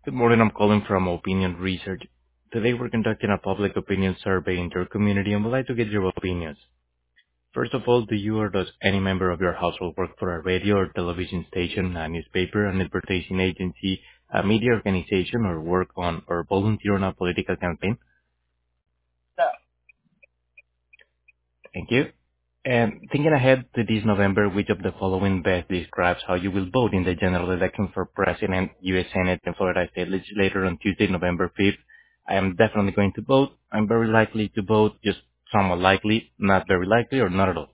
Good morning. I'm calling from Opinion Research. Today we're conducting a public opinion survey in your community and would like to get your opinions. First of all, do you or does any member of your household work for a radio or television station, a newspaper, an advertising agency, a media organization, or work on or volunteer on a political campaign? No. Thank you. And thinking ahead to this November, which of the following best describes how you will vote in the general election for President, U.S. Senate, and Florida State Legislature on Tuesday, November 5th? I am definitely going to vote. I'm very likely to vote, just somewhat likely, not very likely, or not at all.